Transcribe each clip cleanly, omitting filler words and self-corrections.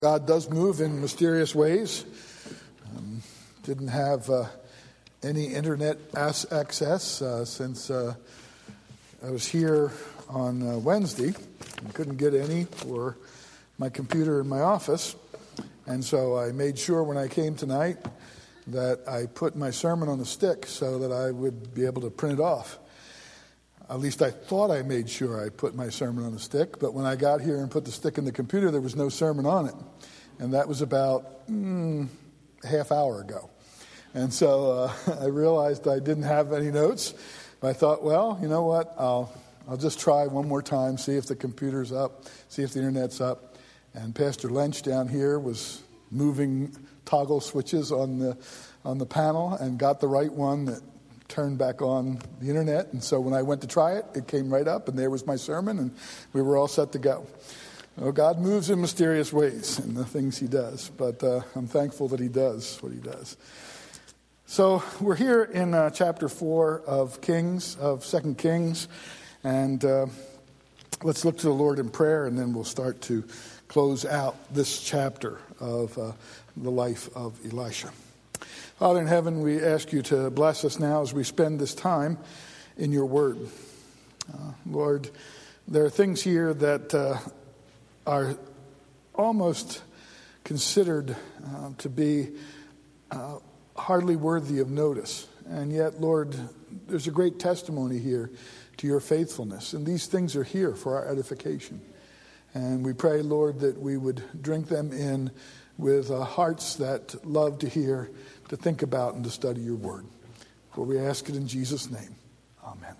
God does move in mysterious ways. Didn't have any internet access since I was here on Wednesday. I couldn't get any for my computer in my office. And so I made sure when I came tonight that I put my sermon on a stick so that I would be able to print it off. At least I thought I made sure I put my sermon on a stick, but when I got here and put the stick in the computer, there was no sermon on it. And that was about half hour ago. And so I realized I didn't have any notes. I thought, well, you know what, I'll just try one more time, see if the computer's up, see if the internet's up. And Pastor Lynch down here was moving toggle switches on the panel and got the right one that turned back on the internet. And so when I went to try it, it came right up, and there was my sermon, and we were all set to go. Well, God moves in mysterious ways in the things he does, but I'm thankful that he does what he does. So we're here in chapter 4 of 2 Kings, and let's look to the Lord in prayer, and then we'll start to close out this chapter of the life of Elisha. Father in heaven, we ask you to bless us now as we spend this time in your word. Lord, there are things here that are almost considered to be hardly worthy of notice. And yet, Lord, there's a great testimony here to your faithfulness. And these things are here for our edification. And we pray, Lord, that we would drink them in with hearts that love to hear, to think about, and to study your word. For we ask it in Jesus' name. Amen.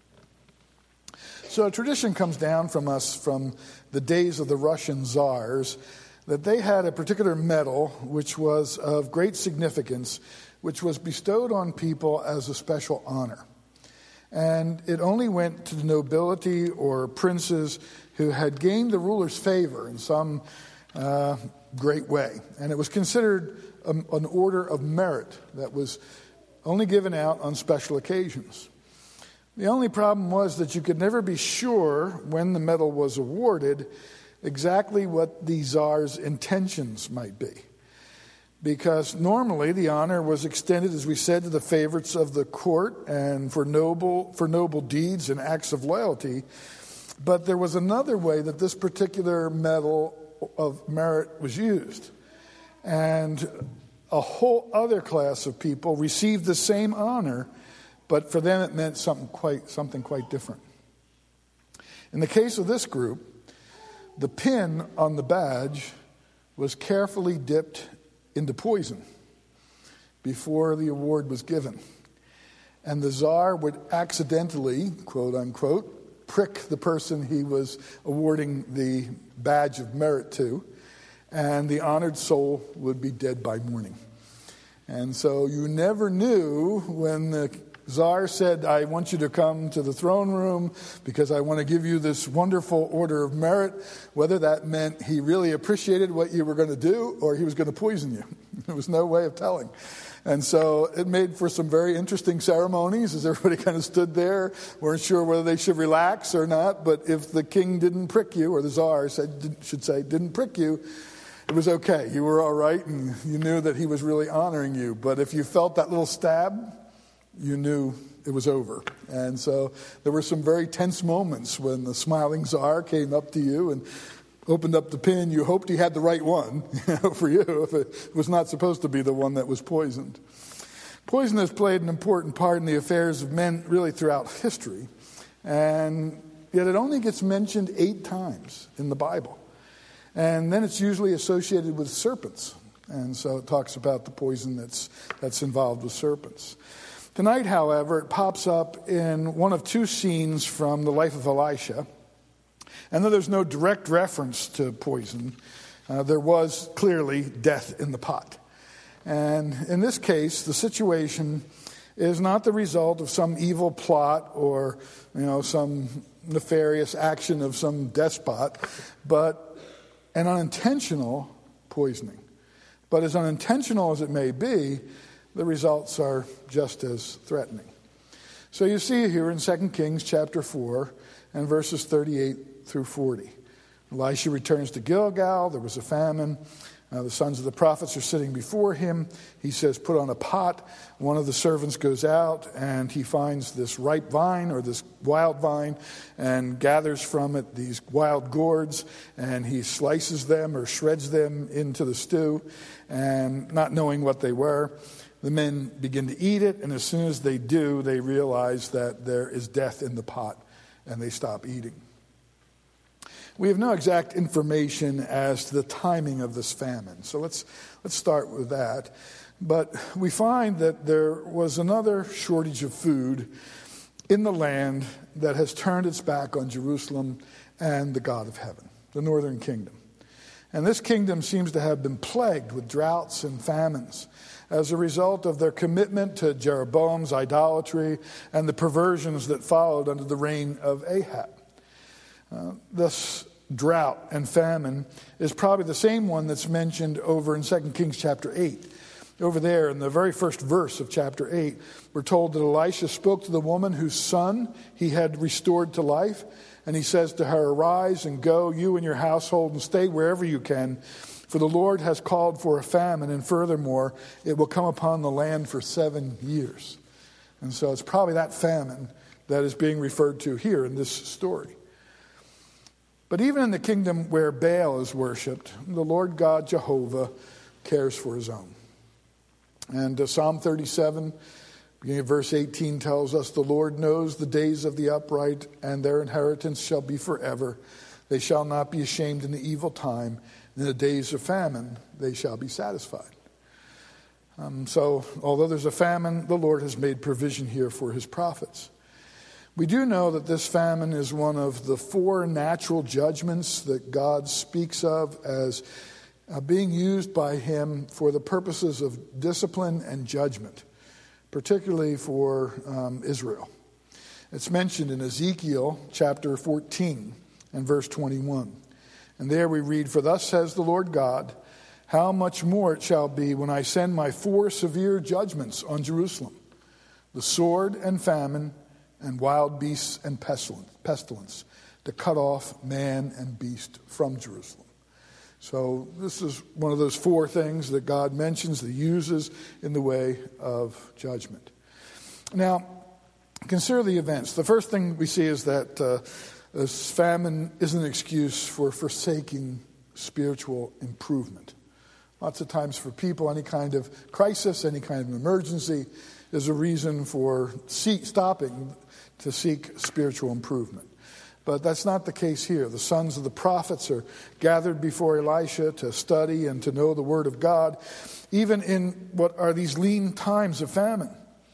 So a tradition comes down from us from the days of the Russian czars that they had a particular medal which was of great significance, which was bestowed on people as a special honor. And it only went to the nobility or princes who had gained the ruler's favor in some great way. And it was considered an order of merit that was only given out on special occasions. The only problem was that you could never be sure when the medal was awarded exactly what the czar's intentions might be. Because normally the honor was extended, as we said, to the favorites of the court and for noble deeds and acts of loyalty. But there was another way that this particular medal of merit was used. And a whole other class of people received the same honor, but for them it meant something quite different. In the case of this group, the pin on the badge was carefully dipped into poison before the award was given. And the czar would accidentally, quote unquote, prick the person he was awarding the badge of merit to, and the honored soul would be dead by morning. And so you never knew when the czar said, I want you to come to the throne room because I want to give you this wonderful order of merit, whether that meant he really appreciated what you were going to do or he was going to poison you. There was no way of telling. And so it made for some very interesting ceremonies as everybody kind of stood there, weren't sure whether they should relax or not. But if the king didn't prick you, or the czar should say didn't prick you, it was okay. You were all right, and you knew that he was really honoring you. But if you felt that little stab, you knew it was over. And so there were some very tense moments when the smiling czar came up to you and opened up the pin. You hoped he had the right one for you if it was not supposed to be the one that was poisoned. Poison has played an important part in the affairs of men really throughout history. And yet it only gets mentioned 8 times in the Bible. And then it's usually associated with serpents. And so it talks about the poison that's involved with serpents. Tonight, however, it pops up in one of 2 scenes from the life of Elisha. And though there's no direct reference to poison, there was clearly death in the pot. And in this case, the situation is not the result of some evil plot or, some nefarious action of some despot, but an unintentional poisoning. But as unintentional as it may be, the results are just as threatening. So you see here in 2 Kings chapter 4 and verses 38 through 40. Elisha returns to Gilgal. There was a famine. The sons of the prophets are sitting before him. He says, put on a pot. One of the servants goes out and he finds this ripe vine or this wild vine and gathers from it these wild gourds, and he slices them or shreds them into the stew, and not knowing what they were, the men begin to eat it, and as soon as they do, they realize that there is death in the pot, and they stop eating. We have no exact information as to the timing of this famine, so let's start with that. But we find that there was another shortage of food in the land that has turned its back on Jerusalem and the God of heaven, the northern kingdom. And this kingdom seems to have been plagued with droughts and famines as a result of their commitment to Jeroboam's idolatry and the perversions that followed under the reign of Ahab. This drought and famine is probably the same one that's mentioned over in 2 Kings chapter 8. Over there in the very first verse of chapter 8, we're told that Elisha spoke to the woman whose son he had restored to life. And he says to her, arise and go, you and your household, and stay wherever you can. For the Lord has called for a famine, and furthermore, it will come upon the land for 7 years. And so it's probably that famine that is being referred to here in this story. But even in the kingdom where Baal is worshipped, the Lord God Jehovah cares for his own. And Psalm 37, beginning of verse 18, tells us, the Lord knows the days of the upright, and their inheritance shall be forever. They shall not be ashamed in the evil time. In the days of famine, they shall be satisfied. So, although there's a famine, the Lord has made provision here for his prophets. We do know that this famine is one of the 4 natural judgments that God speaks of as being used by him for the purposes of discipline and judgment, particularly for Israel. It's mentioned in Ezekiel chapter 14 and verse 21. And there we read, for thus says the Lord God, how much more it shall be when I send my 4 severe judgments on Jerusalem, the sword and famine, and wild beasts and pestilence, to cut off man and beast from Jerusalem. So this is one of those 4 things that God mentions, that he uses in the way of judgment. Now, consider the events. The first thing we see is that this famine is an excuse for forsaking spiritual improvement. Lots of times for people, any kind of crisis, any kind of emergency is a reason for stopping to seek spiritual improvement. But that's not the case here. The sons of the prophets are gathered before Elisha to study and to know the word of God, even in what are these lean times of famine.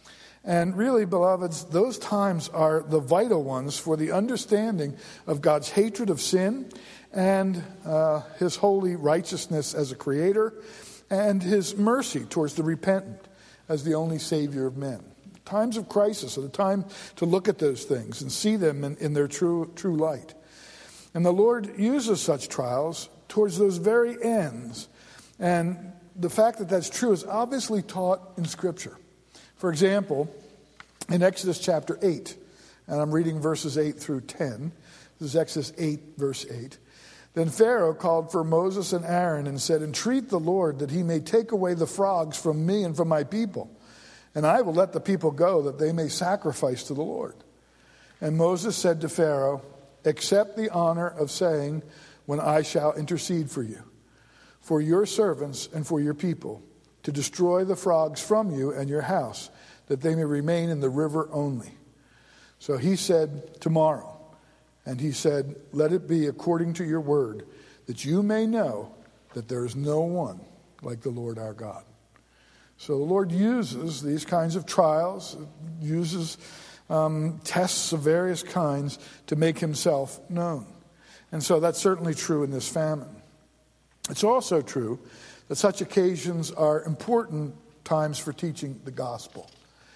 And really, beloveds, those times are the vital ones for the understanding of God's hatred of sin and his holy righteousness as a creator and his mercy towards the repentant as the only Savior of men. Times of crisis are the time to look at those things and see them in their true light. And the Lord uses such trials towards those very ends. And the fact that that's true is obviously taught in Scripture. For example, in Exodus chapter 8, and I'm reading verses 8 through 10. This is Exodus 8, verse 8. Then Pharaoh called for Moses and Aaron and said, entreat the Lord that he may take away the frogs from me and from my people. And I will let the people go that they may sacrifice to the Lord. And Moses said to Pharaoh, accept the honor of saying, when I shall intercede for you, for your servants and for your people, to destroy the frogs from you and your house, that they may remain in the river only. So he said, tomorrow. And he said, let it be according to your word, that you may know that there is no one like the Lord our God. So the Lord uses these kinds of trials, uses tests of various kinds to make himself known. And so that's certainly true in this famine. It's also true that such occasions are important times for teaching the gospel.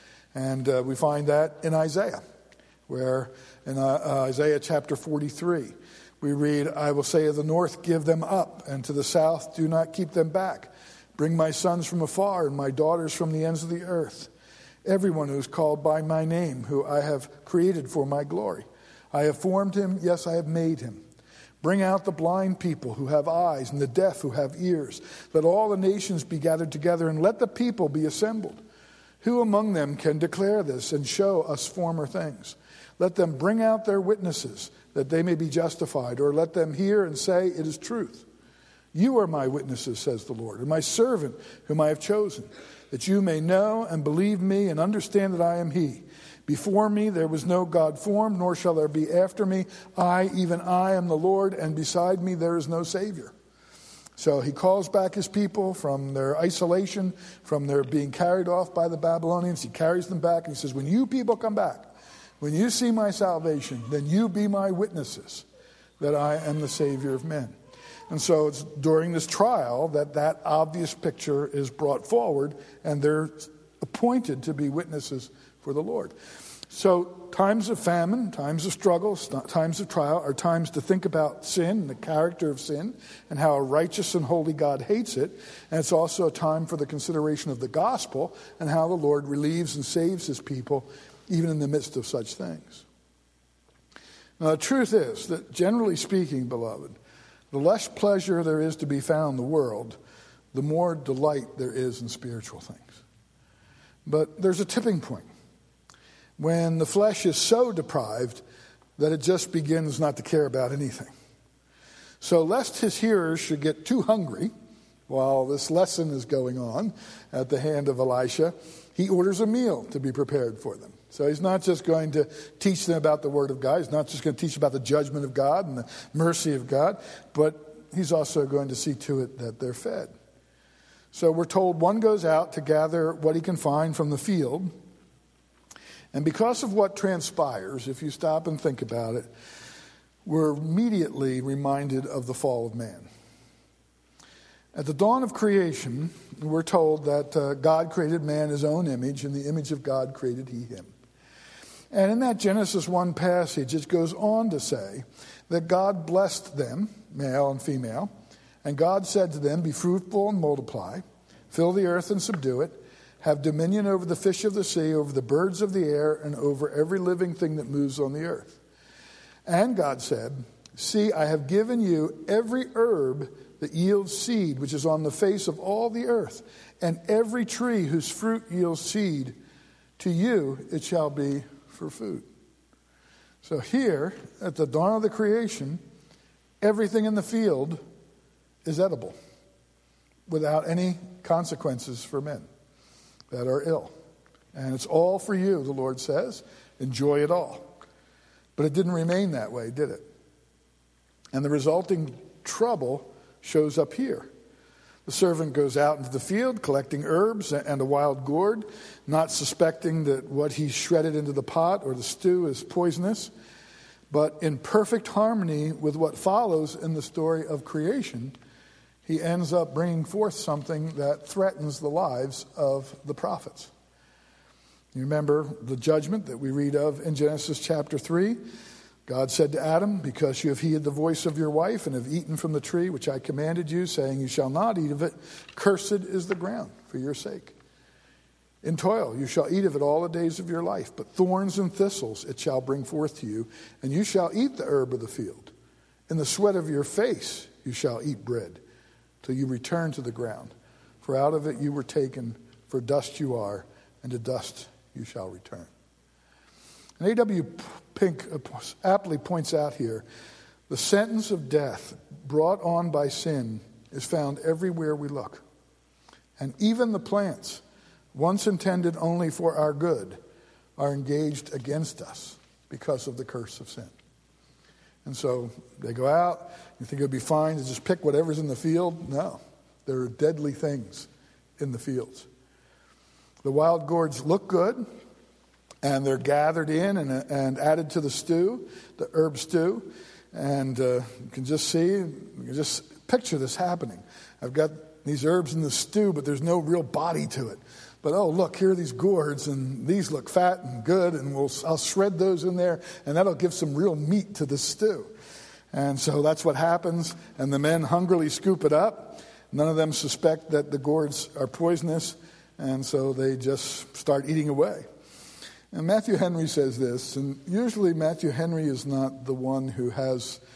And we find that in Isaiah, where in Isaiah chapter 43, we read, I will say of the north, give them up, and to the south, do not keep them back. Bring my sons from afar and my daughters from the ends of the earth. Everyone who is called by my name, who I have created for my glory. I have formed him, yes, I have made him. Bring out the blind people who have eyes and the deaf who have ears. Let all the nations be gathered together and let the people be assembled. Who among them can declare this and show us former things? Let them bring out their witnesses that they may be justified, or let them hear and say it is truth. You are my witnesses, says the Lord, and my servant whom I have chosen, that you may know and believe me and understand that I am he. Before me there was no God formed, nor shall there be after me. I, even I, am the Lord, and beside me there is no Savior. So he calls back his people from their isolation, from their being carried off by the Babylonians. He carries them back, and he says, when you people come back, when you see my salvation, then you be my witnesses that I am the Savior of men. And so it's during this trial that obvious picture is brought forward, and they're appointed to be witnesses for the Lord. So times of famine, times of struggle, times of trial are times to think about sin and the character of sin and how a righteous and holy God hates it. And it's also a time for the consideration of the gospel and how the Lord relieves and saves his people even in the midst of such things. Now the truth is that generally speaking, beloved, the less pleasure there is to be found in the world, the more delight there is in spiritual things. But there's a tipping point when the flesh is so deprived that it just begins not to care about anything. So lest his hearers should get too hungry while this lesson is going on at the hand of Elisha, he orders a meal to be prepared for them. So he's not just going to teach them about the Word of God. He's not just going to teach about the judgment of God and the mercy of God, but he's also going to see to it that they're fed. So we're told one goes out to gather what he can find from the field. And because of what transpires, if you stop and think about it, we're immediately reminded of the fall of man. At the dawn of creation, we're told that God created man in his own image, and the image of God created he him. And in that Genesis 1 passage, it goes on to say that God blessed them, male and female, and God said to them, be fruitful and multiply, fill the earth and subdue it, have dominion over the fish of the sea, over the birds of the air, and over every living thing that moves on the earth. And God said, see, I have given you every herb that yields seed, which is on the face of all the earth, and every tree whose fruit yields seed, to you it shall be for food. So here, at the dawn of the creation, everything in the field is edible, without any consequences for men that are ill. And it's all for you, the Lord says. Enjoy it all. But it didn't remain that way, did it? And the resulting trouble shows up here. The servant goes out into the field collecting herbs and a wild gourd, not suspecting that what he shredded into the pot or the stew is poisonous, but in perfect harmony with what follows in the story of creation, he ends up bringing forth something that threatens the lives of the prophets. You remember the judgment that we read of in Genesis chapter 3? God said to Adam, because you have heeded the voice of your wife and have eaten from the tree which I commanded you, saying you shall not eat of it, cursed is the ground for your sake. In toil you shall eat of it all the days of your life, but thorns and thistles it shall bring forth to you, and you shall eat the herb of the field. In the sweat of your face you shall eat bread, till you return to the ground. For out of it you were taken, for dust you are, and to dust you shall return. And A.W. Pink aptly points out here, the sentence of death brought on by sin is found everywhere we look. And even the plants, once intended only for our good, are engaged against us because of the curse of sin. And so they go out. You think it would be fine to just pick whatever's in the field? No. There are deadly things in the fields. The wild gourds look good, and they're gathered in and added to the stew, the herb stew. And you can just see, you can just picture this happening. I've got these herbs in the stew, but there's no real body to it. But oh, look, here are these gourds, and these look fat and good, and I'll shred those in there, and that'll give some real meat to the stew. And so that's what happens, and the men hungrily scoop it up. None of them suspect that the gourds are poisonous, and so they just start eating away. And Matthew Henry says this, and usually Matthew Henry is not the one who has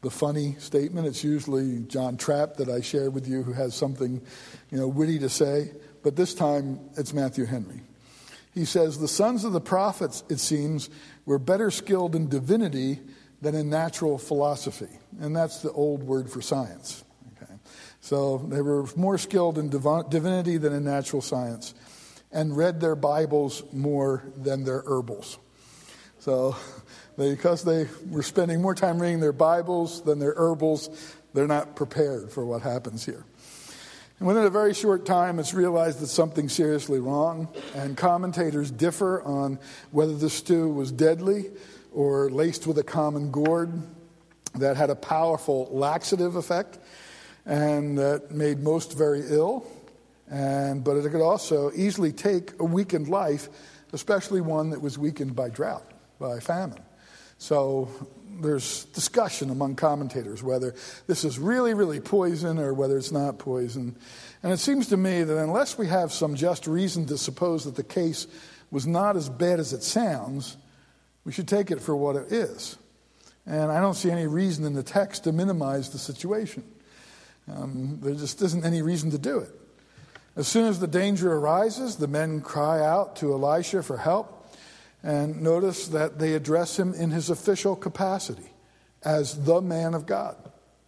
the funny statement. It's usually John Trapp that I share with you who has something, witty to say. But this time it's Matthew Henry. He says, the sons of the prophets, it seems, were better skilled in divinity than in natural philosophy. And that's the old word for science. Okay? So they were more skilled in divinity than in natural science, and read their Bibles more than their herbals. So because they were spending more time reading their Bibles than their herbals, they're not prepared for what happens here. And within a very short time, it's realized that something's seriously wrong, and commentators differ on whether the stew was deadly or laced with a common gourd that had a powerful laxative effect and that made most very ill. But it could also easily take a weakened life, especially one that was weakened by drought, by famine. So there's discussion among commentators whether this is really, really poison or whether it's not poison. And it seems to me that unless we have some just reason to suppose that the case was not as bad as it sounds, we should take it for what it is. And I don't see any reason in the text to minimize the situation. There just isn't any reason to do it. As soon as the danger arises, the men cry out to Elisha for help. And notice that they address him in his official capacity as the man of God.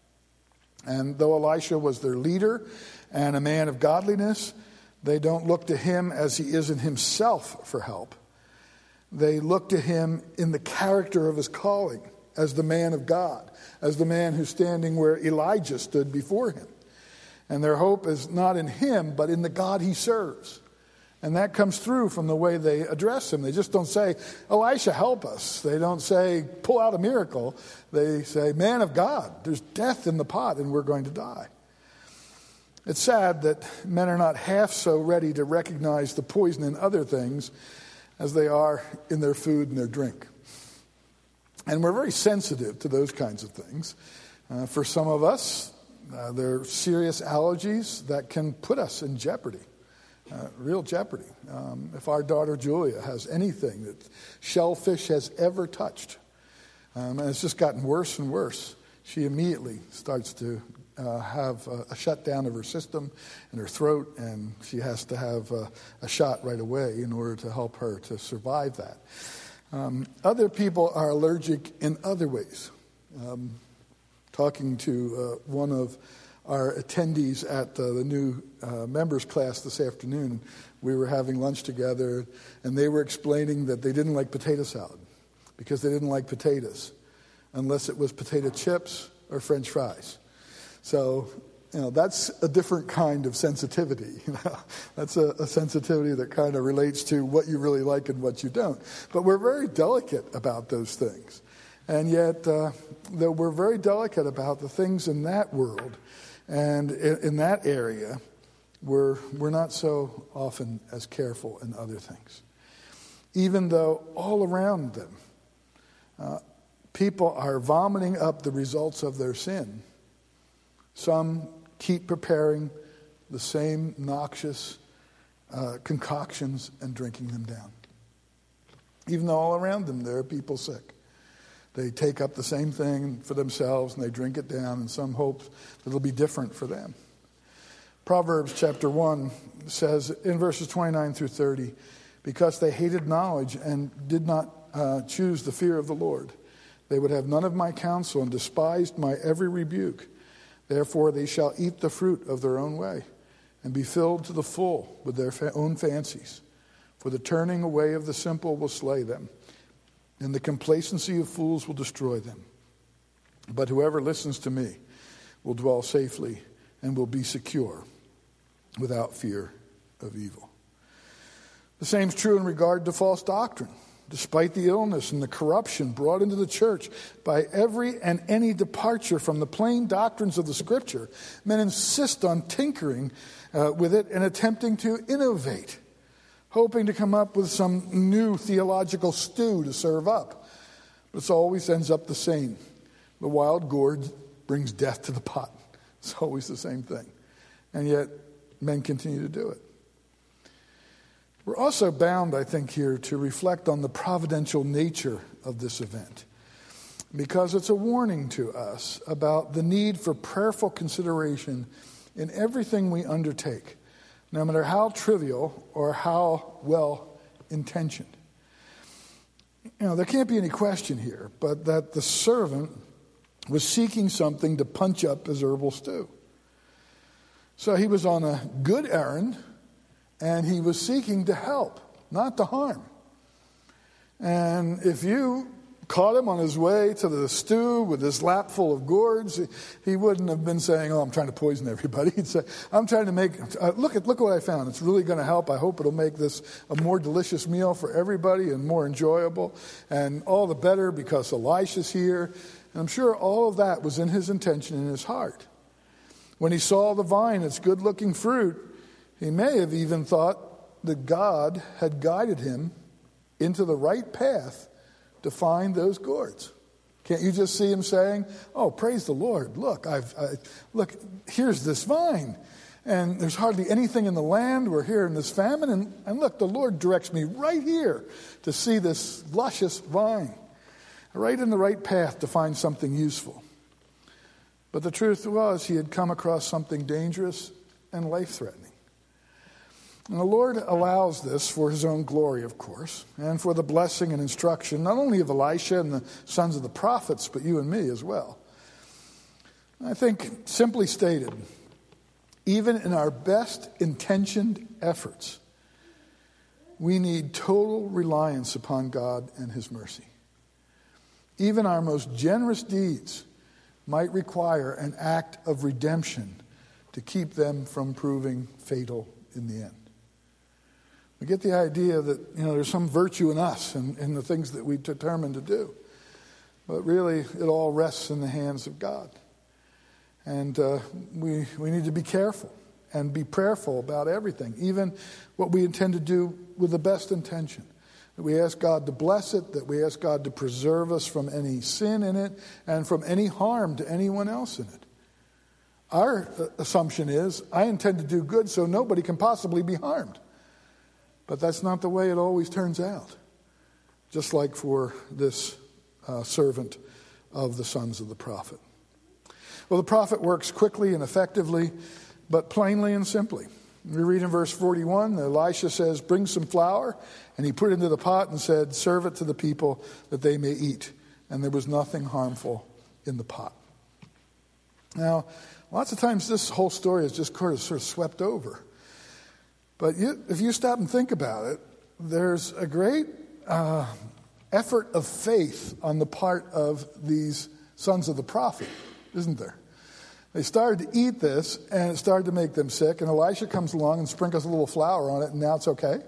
And though Elisha was their leader and a man of godliness, they don't look to him as he is in himself for help. They look to him in the character of his calling as the man of God, as the man who's standing where Elijah stood before him. And their hope is not in him, but in the God he serves. And that comes through from the way they address him. They just don't say, Elisha, help us. They don't say, pull out a miracle. They say, man of God, there's death in the pot and we're going to die. It's sad that men are not half so ready to recognize the poison in other things as they are in their food and their drink. And we're very sensitive to those kinds of things. For some of us, there are serious allergies that can put us in jeopardy. Real jeopardy. If our daughter Julia has anything that shellfish has ever touched, and it's just gotten worse and worse, she immediately starts to have a shutdown of her system and her throat, and she has to have a shot right away in order to help her to survive that. Other people are allergic in other ways. Talking to one of our attendees at the new members class this afternoon, we were having lunch together, and they were explaining that they didn't like potato salad because they didn't like potatoes unless it was potato chips or French fries. So, that's a different kind of sensitivity. That's a sensitivity that kind of relates to what you really like and what you don't. But we're very delicate about those things. And yet, though we're very delicate about the things in that world, and in that area, we're not so often as careful in other things. Even though all around them, people are vomiting up the results of their sin, some keep preparing the same noxious concoctions and drinking them down. Even though all around them there are people sick. They take up the same thing for themselves and they drink it down in some hope that it'll be different for them. Proverbs chapter 1 says in verses 29 through 30, because they hated knowledge and did not choose the fear of the Lord, they would have none of my counsel and despised my every rebuke. Therefore they shall eat the fruit of their own way and be filled to the full with their own fancies. For the turning away of the simple will slay them, and the complacency of fools will destroy them. But whoever listens to me will dwell safely and will be secure without fear of evil. The same is true in regard to false doctrine. Despite the illness and the corruption brought into the church by every and any departure from the plain doctrines of the Scripture, men insist on tinkering with it and attempting to innovate, hoping to come up with some new theological stew to serve up. But it always ends up the same. The wild gourd brings death to the pot. It's always the same thing. And yet, men continue to do it. We're also bound, I think, here to reflect on the providential nature of this event. because it's a warning to us about the need for prayerful consideration in everything we undertake, no matter how trivial or how well-intentioned. There can't be any question here, but that the servant was seeking something to punch up his herbal stew. So he was on a good errand, and he was seeking to help, not to harm. And if you caught him on his way to the stew with his lap full of gourds, he wouldn't have been saying, "Oh, I'm trying to poison everybody." He'd say, "I'm trying to make, look what I found. It's really going to help. I hope it'll make this a more delicious meal for everybody and more enjoyable. And all the better because Elisha's here." And I'm sure all of that was in his intention in his heart. When he saw the vine, its good-looking fruit, he may have even thought that God had guided him into the right path to find those gourds. Can't you just see him saying, "Oh, praise the Lord. Look, look, here's this vine. And there's hardly anything in the land. We're here in this famine. And look, the Lord directs me right here to see this luscious vine. Right in the right path to find something useful." But the truth was, he had come across something dangerous and life-threatening. And the Lord allows this for his own glory, of course, and for the blessing and instruction, not only of Elisha and the sons of the prophets, but you and me as well. I think, simply stated, even in our best intentioned efforts, we need total reliance upon God and his mercy. Even our most generous deeds might require an act of redemption to keep them from proving fatal in the end. We get the idea that, there's some virtue in us and in the things that we determine to do. But really, it all rests in the hands of God. And we need to be careful and be prayerful about everything, even what we intend to do with the best intention. That we ask God to bless it, that we ask God to preserve us from any sin in it and from any harm to anyone else in it. Our assumption is, I intend to do good so nobody can possibly be harmed. But that's not the way it always turns out. Just like for this servant of the sons of the prophet. Well, the prophet works quickly and effectively, but plainly and simply. We read in verse 41, Elisha says, "Bring some flour." And he put it into the pot and said, "Serve it to the people that they may eat." And there was nothing harmful in the pot. Now, lots of times this whole story is just sort of swept over. But if you stop and think about it, there's a great effort of faith on the part of these sons of the prophet, isn't there? They started to eat this, and it started to make them sick. And Elisha comes along and sprinkles a little flour on it, and now it's okay.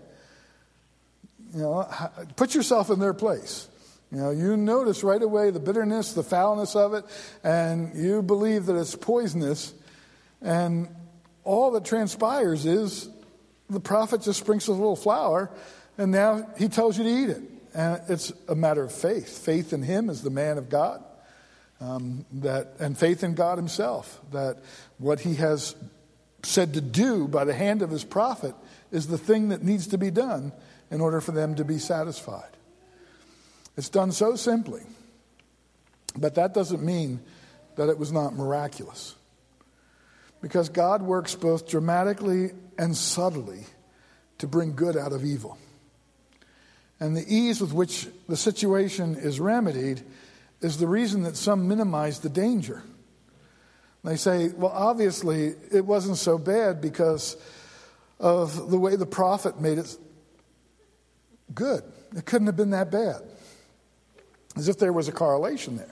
Put yourself in their place. You notice right away the bitterness, the foulness of it, and you believe that it's poisonous. And all that transpires is the prophet just sprinkles a little flour, and now he tells you to eat it. And it's a matter of faith. Faith in him as the man of God. And faith in God himself, that what he has said to do by the hand of his prophet is the thing that needs to be done in order for them to be satisfied. It's done so simply, but that doesn't mean that it was not miraculous. Because God works both dramatically and subtly to bring good out of evil. And the ease with which the situation is remedied is the reason that some minimize the danger. They say, well, obviously it wasn't so bad because of the way the prophet made it good. It couldn't have been that bad. As if there was a correlation there.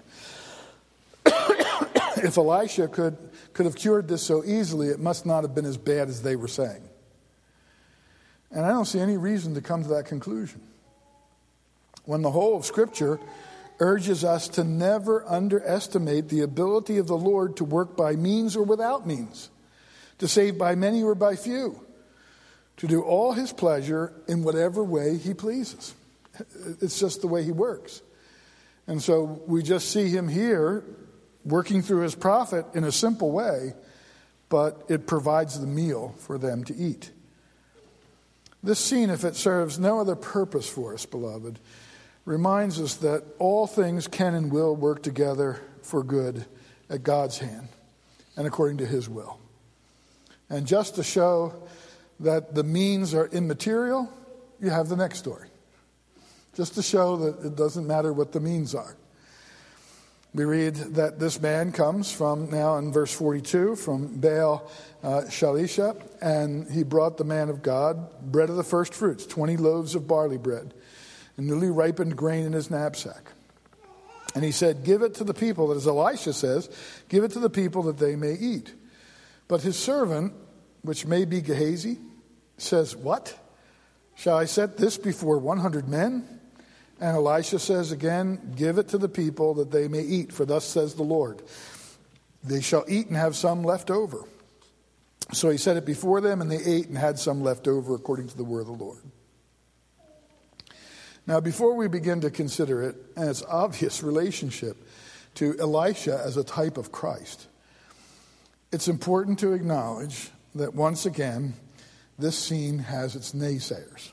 If Elisha could have cured this so easily, it must not have been as bad as they were saying. And I don't see any reason to come to that conclusion. When the whole of Scripture urges us to never underestimate the ability of the Lord to work by means or without means, to save by many or by few, to do all his pleasure in whatever way he pleases. It's just the way he works. And so we just see him here working through his prophet in a simple way, but it provides the meal for them to eat. This scene, if it serves no other purpose for us, beloved, reminds us that all things can and will work together for good at God's hand and according to his will. And just to show that the means are immaterial, you have the next story. Just to show that it doesn't matter what the means are. We read that this man comes from, now in verse 42, from Baal Shalisha, and he brought the man of God bread of the first fruits, 20 loaves of barley bread, and newly ripened grain in his knapsack. And he said, give it to the people, as Elisha says, give it to the people that they may eat. But his servant, which may be Gehazi, says, what? Shall I set this before 100 men? And Elisha says again, give it to the people that they may eat, for thus says the Lord, they shall eat and have some left over. So he set it before them, and they ate and had some left over according to the word of the Lord. Now, before we begin to consider it and its obvious relationship to Elisha as a type of Christ, it's important to acknowledge that once again, this scene has its naysayers.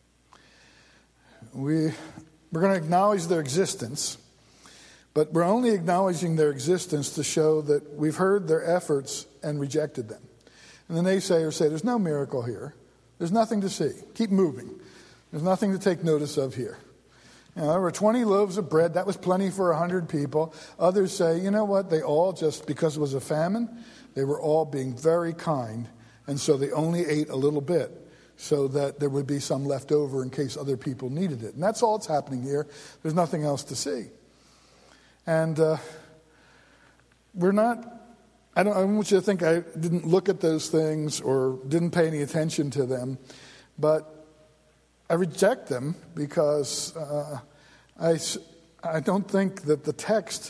We're going to acknowledge their existence, but we're only acknowledging their existence to show that we've heard their efforts and rejected them. And the naysayers say, there's no miracle here. There's nothing to see. Keep moving. There's nothing to take notice of here. You know, there were 20 loaves of bread. That was plenty for 100 people. Others say, you know what? They all just, because it was a famine, they were all being very kind. And so they only ate a little bit so that there would be some left over in case other people needed it. And that's all that's happening here. There's nothing else to see. And we're not, I don't want you to think I didn't look at those things or didn't pay any attention to them, but I reject them because I don't think that the text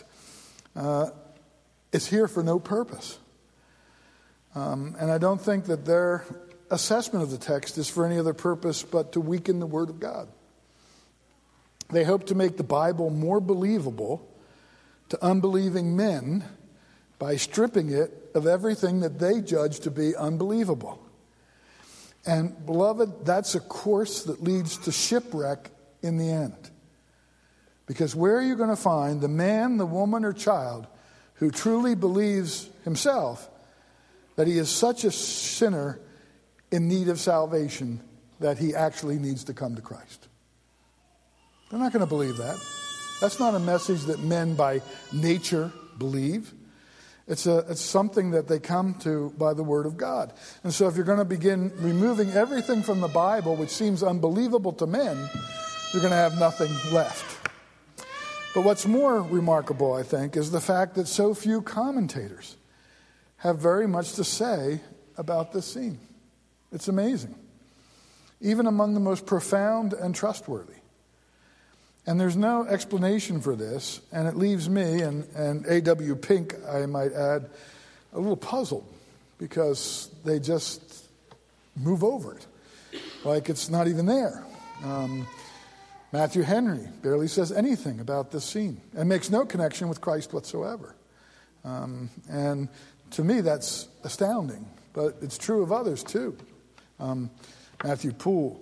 is here for no purpose. And I don't think that their assessment of the text is for any other purpose but to weaken the Word of God. They hope to make the Bible more believable to unbelieving men by stripping it of everything that they judge to be unbelievable. And beloved, that's a course that leads to shipwreck in the end. Because where are you going to find the man, the woman, or child who truly believes himself that he is such a sinner in need of salvation that he actually needs to come to Christ? They're not going to believe that. That's not a message that men by nature believe. It's something that they come to by the Word of God. And so if you're going to begin removing everything from the Bible which seems unbelievable to men, you're going to have nothing left. But what's more remarkable, I think, is the fact that so few commentators have very much to say about this scene. It's amazing. Even among the most profound and trustworthy. And there's no explanation for this, and it leaves me, and A.W. Pink, I might add, a little puzzled, because they just move over it, like it's not even there. Matthew Henry barely says anything about this scene, and makes no connection with Christ whatsoever. And to me, that's astounding, but it's true of others too. Matthew Poole,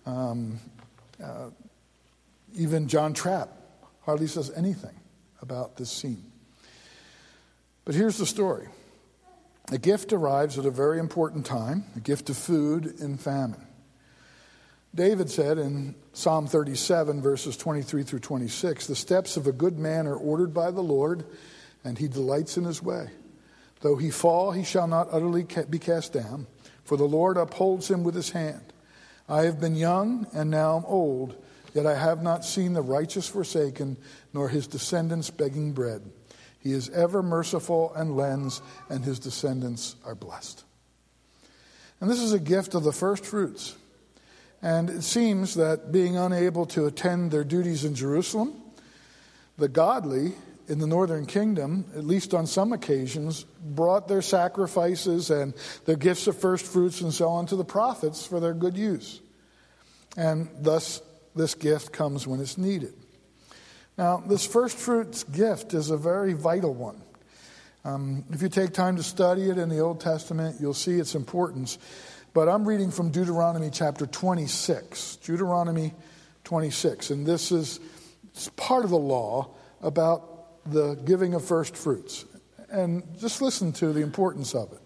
even John Trapp hardly says anything about this scene. But here's the story. A gift arrives at a very important time, a gift of food in famine. David said in Psalm 37, verses 23 through 26, the steps of a good man are ordered by the Lord, and he delights in his way. Though he fall, he shall not utterly be cast down, for the Lord upholds him with his hand. I have been young, and now am old, yet I have not seen the righteous forsaken, nor his descendants begging bread. He is ever merciful and lends, and his descendants are blessed. And this is a gift of the first fruits. And it seems that being unable to attend their duties in Jerusalem, the godly in the northern kingdom, at least on some occasions, brought their sacrifices and their gifts of first fruits and so on to the prophets for their good use. And thus, this gift comes when it's needed. Now, this first fruits gift is a very vital one. If you take time to study it in the Old Testament, you'll see its importance. But I'm reading from Deuteronomy chapter 26. Deuteronomy 26. And this is It's part of the law about the giving of first fruits. And just listen to the importance of it.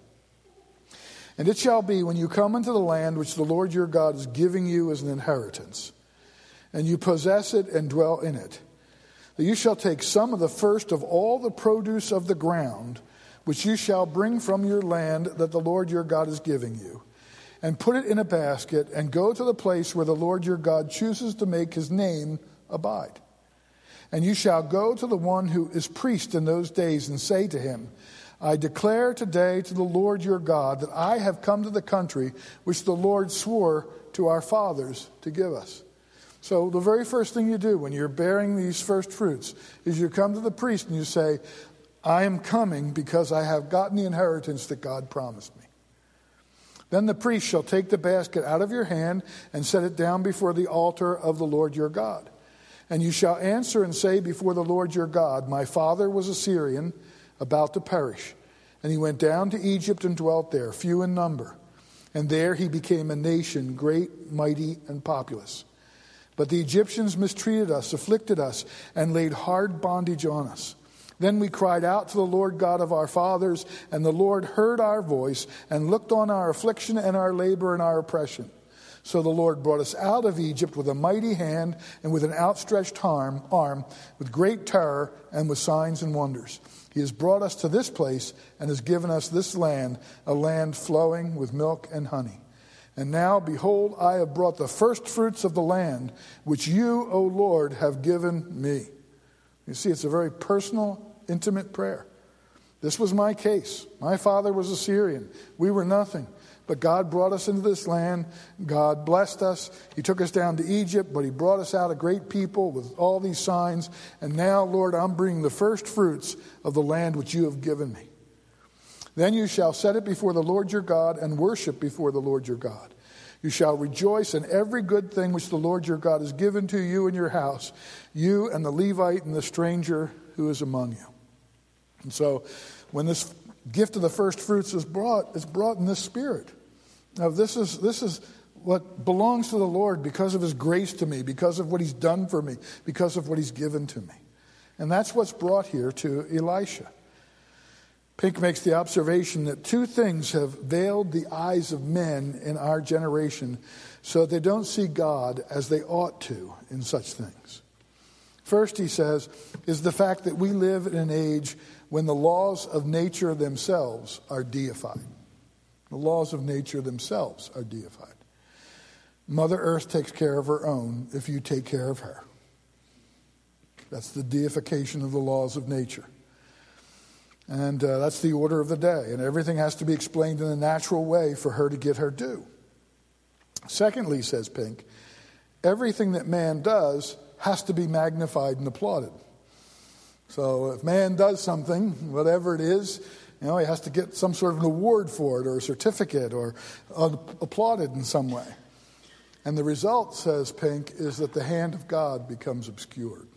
And it shall be when you come into the land which the Lord your God is giving you as an inheritance, and you possess it and dwell in it, that you shall take some of the first of all the produce of the ground, which you shall bring from your land that the Lord your God is giving you, and put it in a basket, and go to the place where the Lord your God chooses to make his name abide. And you shall go to the one who is priest in those days, and say to him, I declare today to the Lord your God that I have come to the country which the Lord swore to our fathers to give us. So the very first thing you do when you're bearing these first fruits is you come to the priest and you say, I am coming because I have gotten the inheritance that God promised me. Then the priest shall take the basket out of your hand and set it down before the altar of the Lord your God. And you shall answer and say before the Lord your God, my father was a Syrian, about to perish. And he went down to Egypt and dwelt there, few in number. And there he became a nation, great, mighty, and populous. But the Egyptians mistreated us, afflicted us, and laid hard bondage on us. Then we cried out to the Lord God of our fathers, and the Lord heard our voice, and looked on our affliction and our labor and our oppression. So the Lord brought us out of Egypt with a mighty hand and with an outstretched arm, with great terror and with signs and wonders. He has brought us to this place and has given us this land, a land flowing with milk and honey. And now, behold, I have brought the first fruits of the land, which you, O Lord, have given me. You see, it's a very personal, intimate prayer. This was my case. My father was a Syrian. We were nothing. But God brought us into this land. God blessed us. He took us down to Egypt, but he brought us out a great people with all these signs. And now, Lord, I'm bringing the first fruits of the land which you have given me. Then you shall set it before the Lord your God and worship before the Lord your God. You shall rejoice in every good thing which the Lord your God has given to you in your house, you and the Levite and the stranger who is among you. And so when this gift of the first fruits is brought, it's brought in this spirit. Now, this is what belongs to the Lord because of his grace to me, because of what he's done for me, because of what he's given to me. And that's what's brought here to Elisha. Pink makes the observation that two things have veiled the eyes of men in our generation so that they don't see God as they ought to in such things. First, he says, is the fact that we live in an age when the laws of nature themselves are deified. The laws of nature themselves are deified. Mother Earth takes care of her own if you take care of her. That's the deification of the laws of nature. And that's the order of the day. And everything has to be explained in a natural way for her to get her due. Secondly, says Pink, everything that man does has to be magnified and applauded. So if man does something, whatever it is, he has to get some sort of an award for it or a certificate or applauded in some way. And the result, says Pink, is that the hand of God becomes obscured.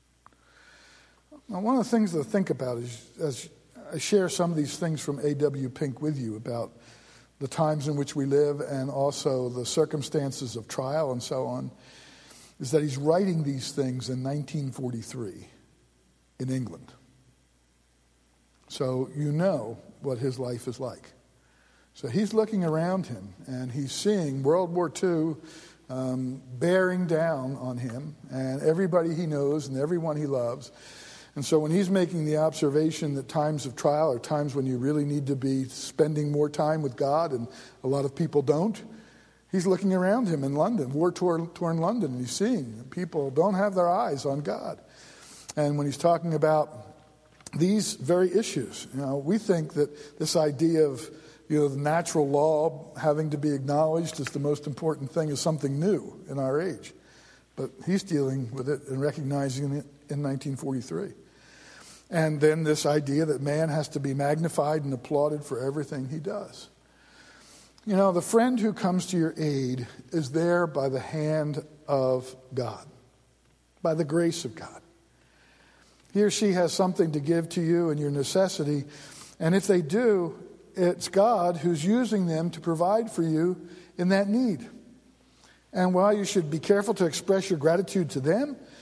Now, one of the things to think about is, as I share some of these things from A.W. Pink with you about the times in which we live and also the circumstances of trial and so on, is that he's writing these things in 1943 in England. So you know what his life is like. So he's looking around him and he's seeing World War II bearing down on him and everybody he knows and everyone he loves. And so when he's making the observation that times of trial are times when you really need to be spending more time with God and a lot of people don't, he's looking around him in London, war-torn London, and he's seeing people don't have their eyes on God. And when he's talking about these very issues, we think that this idea of the natural law having to be acknowledged as the most important thing is something new in our age. But he's dealing with it and recognizing it in 1943. And then this idea that man has to be magnified and applauded for everything he does. The friend who comes to your aid is there by the hand of God, by the grace of God. He or she has something to give to you in your necessity, and if they do, it's God who's using them to provide for you in that need. And while you should be careful to express your gratitude to them,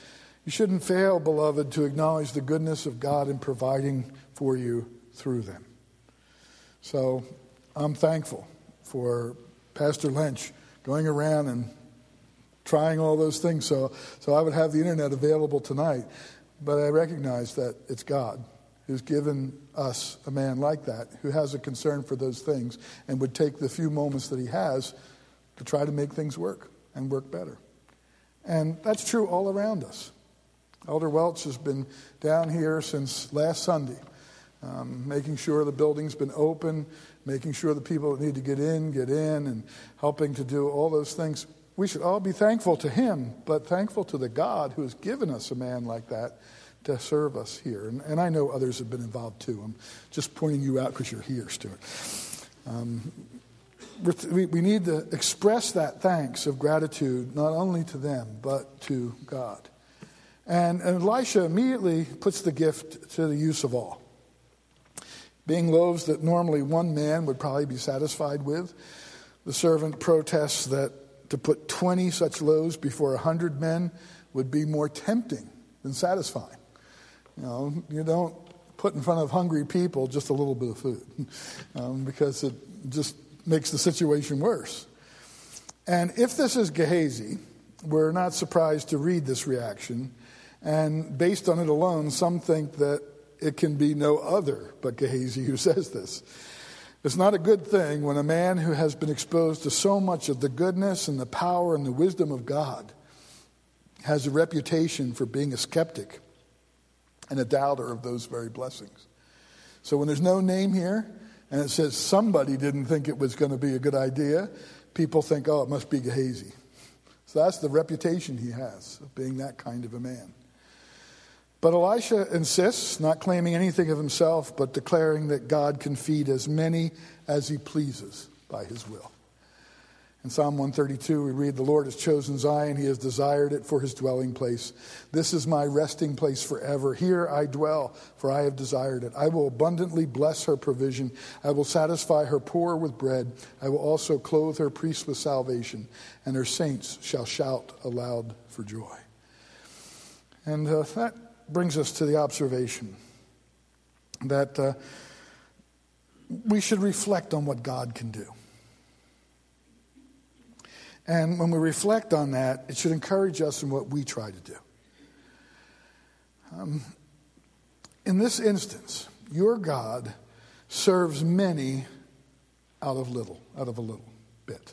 You shouldn't fail, beloved, to acknowledge the goodness of God in providing for you through them. So I'm thankful for Pastor Lynch going around and trying all those things so I would have the internet available tonight. But I recognize that it's God who's given us a man like that, who has a concern for those things and would take the few moments that he has to try to make things work and work better. And that's true all around us. Elder Welch has been down here since last Sunday, making sure the building's been open, making sure the people that need to get in, and helping to do all those things. We should all be thankful to him, but thankful to the God who has given us a man like that to serve us here. And I know others have been involved too. I'm just pointing you out because you're here, Stuart. We need to express that thanks of gratitude not only to them, but to God. And Elisha immediately puts the gift to the use of all. Being loaves that normally one man would probably be satisfied with, the servant protests that to put 20 such loaves before 100 men would be more tempting than satisfying. You don't put in front of hungry people just a little bit of food because it just makes the situation worse. And if this is Gehazi, we're not surprised to read this reaction. And based on it alone, some think that it can be no other but Gehazi who says this. It's not a good thing when a man who has been exposed to so much of the goodness and the power and the wisdom of God has a reputation for being a skeptic and a doubter of those very blessings. So when there's no name here, and it says somebody didn't think it was going to be a good idea, people think, oh, it must be Gehazi. So that's the reputation he has of being that kind of a man. But Elisha insists, not claiming anything of himself, but declaring that God can feed as many as he pleases by his will. In Psalm 132, we read, "The Lord has chosen Zion, he has desired it for his dwelling place. This is my resting place forever. Here I dwell, for I have desired it. I will abundantly bless her provision. I will satisfy her poor with bread. I will also clothe her priests with salvation, and her saints shall shout aloud for joy." And that brings us to the observation that we should reflect on what God can do. And when we reflect on that, it should encourage us in what we try to do. In this instance, your God serves many out of a little bit.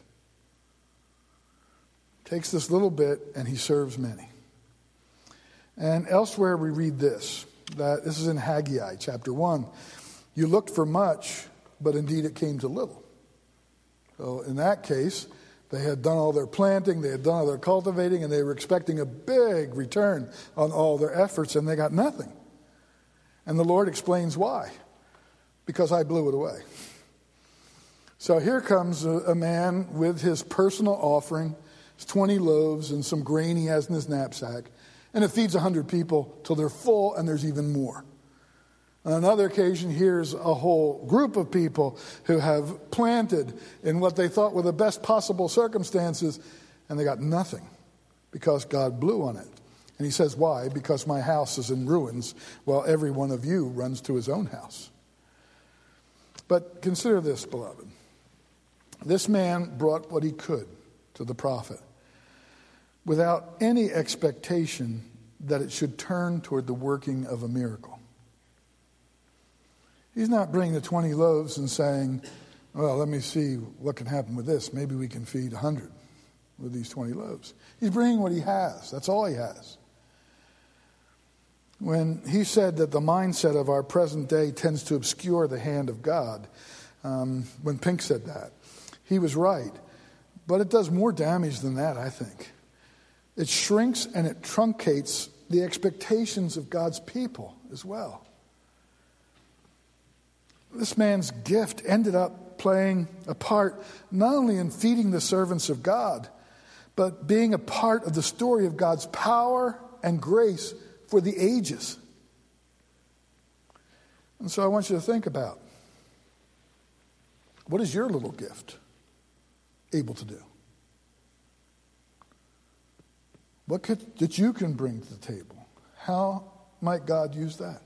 Takes this little bit and he serves many. And elsewhere we read this is in Haggai chapter 1. You looked for much, but indeed it came to little. So in that case, they had done all their planting, they had done all their cultivating, and they were expecting a big return on all their efforts, and they got nothing. And the Lord explains why. Because I blew it away. So here comes a man with his personal offering, his 20 loaves and some grain he has in his knapsack, and it feeds 100 people till they're full, and there's even more. On another occasion, here's a whole group of people who have planted in what they thought were the best possible circumstances, and they got nothing because God blew on it. And he says, why? Because my house is in ruins, while every one of you runs to his own house. But consider this, beloved. This man brought what he could to the prophet without any expectation that it should turn toward the working of a miracle. He's not bringing the 20 loaves and saying, well, let me see what can happen with this. Maybe we can feed 100 with these 20 loaves. He's bringing what he has. That's all he has. When he said that the mindset of our present day tends to obscure the hand of God, when Pink said that, he was right. But it does more damage than that, I think. It shrinks and it truncates the expectations of God's people as well. This man's gift ended up playing a part not only in feeding the servants of God, but being a part of the story of God's power and grace for the ages. And so I want you to think about, what is your little gift able to do? What that you can bring to the table how might God use that?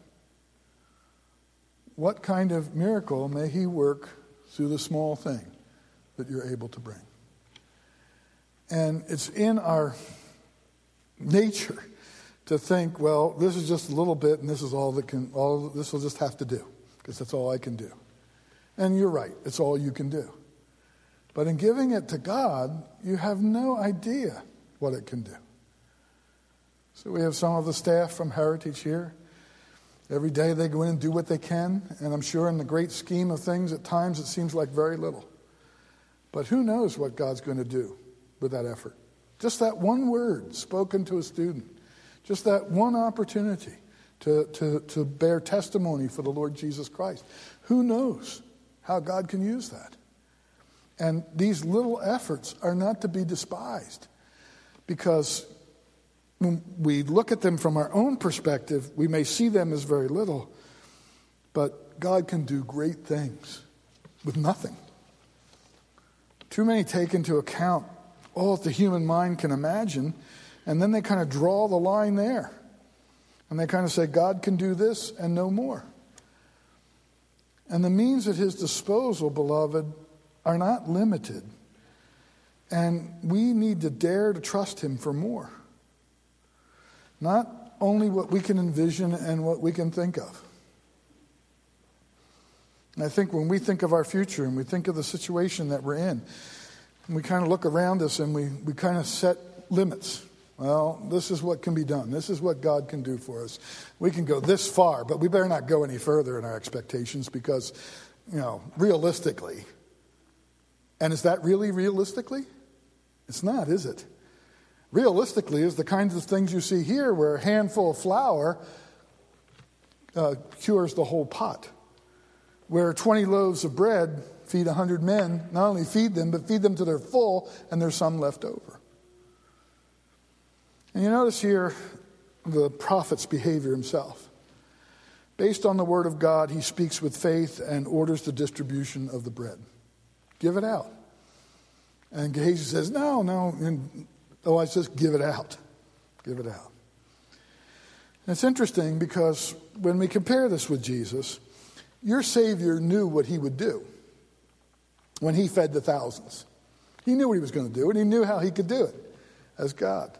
What kind of miracle may he work through the small thing that you're able to bring? And it's in our nature to think, well, this is just a little bit, and this is all this will just have to do, because that's all I can do. And you're right, it's all you can do. But in giving it to God, you have no idea what it can do. So we have some of the staff from Heritage here. Every day they go in and do what they can, and I'm sure in the great scheme of things, at times it seems like very little. But who knows what God's going to do with that effort? Just that one word spoken to a student, just that one opportunity to bear testimony for the Lord Jesus Christ. Who knows how God can use that? And these little efforts are not to be despised, because when we look at them from our own perspective, we may see them as very little, but God can do great things with nothing. Too many take into account all that the human mind can imagine, and then they kind of draw the line there. And they kind of say, God can do this and no more. And the means at his disposal, beloved, are not limited. And we need to dare to trust him for more. Not only what we can envision and what we can think of. And I think when we think of our future and we think of the situation that we're in, we kind of look around us and we kind of set limits. Well, this is what can be done. This is what God can do for us. We can go this far, but we better not go any further in our expectations because, realistically. And is that really realistically? It's not, is it? Realistically is the kinds of things you see here where a handful of flour cures the whole pot. Where 20 loaves of bread feed 100 men, not only feed them, but feed them till they're full and there's some left over. And you notice here the prophet's behavior himself. Based on the word of God, he speaks with faith and orders the distribution of the bread. Give it out. And Gehazi says, no. And Elijah says, give it out. Give it out. And it's interesting because when we compare this with Jesus, your Savior knew what he would do when he fed the thousands. He knew what he was going to do, and he knew how he could do it as God.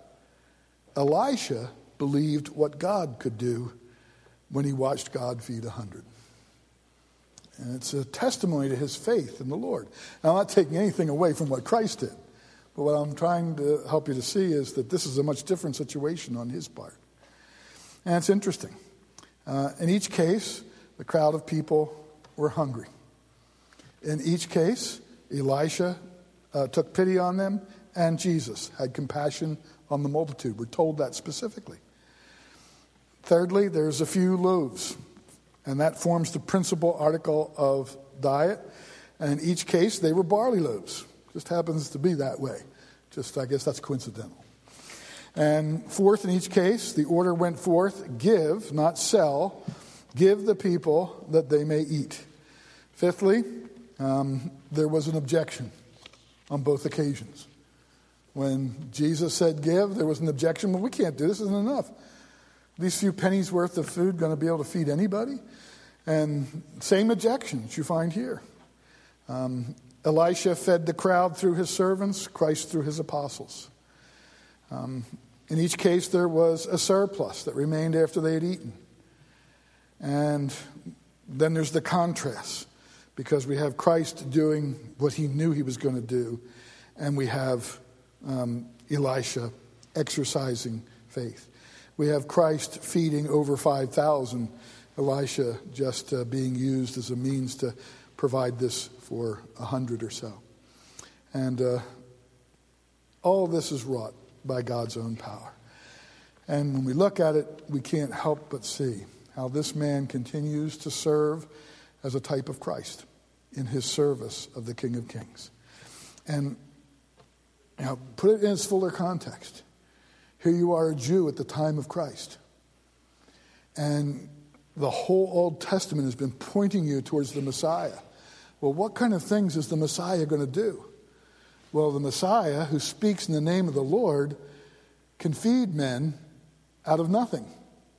Elisha believed what God could do when he watched God feed 100. And it's a testimony to his faith in the Lord. Now, I'm not taking anything away from what Christ did. But what I'm trying to help you to see is that this is a much different situation on his part. And it's interesting. In each case, the crowd of people were hungry. In each case, Elisha took pity on them, and Jesus had compassion on the multitude. We're told that specifically. Thirdly, there's a few loaves, and that forms the principal article of diet. And in each case, they were barley loaves. Just happens to be that way. I guess that's coincidental. And fourth, in each case, the order went forth, give, not sell, give the people that they may eat. Fifthly, there was an objection on both occasions. When Jesus said give, there was an objection. Well, we can't do this. Isn't enough. These few pennies worth of food going to be able to feed anybody? And same objections you find here. Elisha fed the crowd through his servants, Christ through his apostles. In each case, there was a surplus that remained after they had eaten. And then there's the contrast, because we have Christ doing what he knew he was going to do, and we have Elisha exercising faith. We have Christ feeding over 5,000, Elisha just being used as a means to provide this for 100 or so. And all of this is wrought by God's own power. And when we look at it, we can't help but see how this man continues to serve as a type of Christ in his service of the King of Kings. And put it in its fuller context. Here you are, a Jew at the time of Christ. And the whole Old Testament has been pointing you towards the Messiah. Well, what kind of things is the Messiah going to do? Well, the Messiah, who speaks in the name of the Lord, can feed men out of nothing.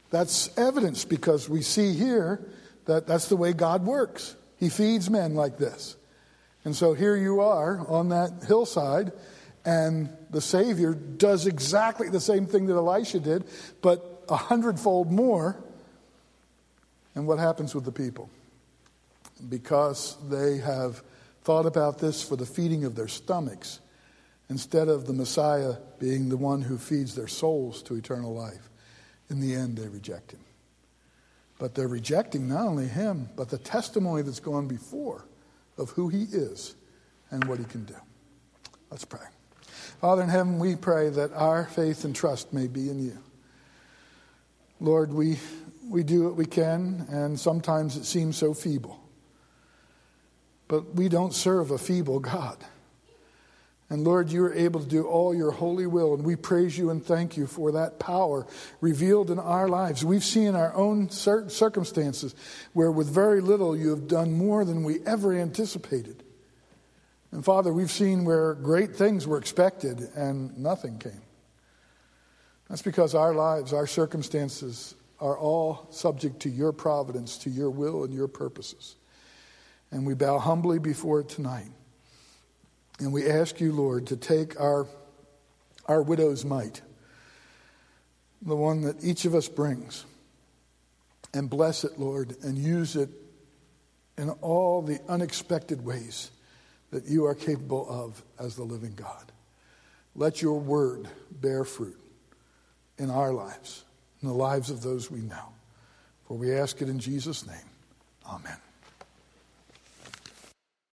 That's evidence because we see here that that's the way God works. He feeds men like this. And so here you are on that hillside, and the Savior does exactly the same thing that Elisha did, but 100-fold more. And what happens with the people? Because they have thought about this for the feeding of their stomachs, instead of the Messiah being the one who feeds their souls to eternal life. In the end, they reject him. But they're rejecting not only him, but the testimony that's gone before of who he is and what he can do. Let's pray. Father in heaven, we pray that our faith and trust may be in you. Lord, we do what we can, and sometimes it seems so feeble. But we don't serve a feeble God. And Lord, you are able to do all your holy will, and we praise you and thank you for that power revealed in our lives. We've seen our own circumstances where with very little you have done more than we ever anticipated. And Father, we've seen where great things were expected and nothing came. That's because our lives, our circumstances are all subject to your providence, to your will and your purposes. And we bow humbly before it tonight. And we ask you, Lord, to take our widow's mite, the one that each of us brings, and bless it, Lord, and use it in all the unexpected ways that you are capable of as the living God. Let your word bear fruit in our lives, in the lives of those we know. For we ask it in Jesus' name. Amen.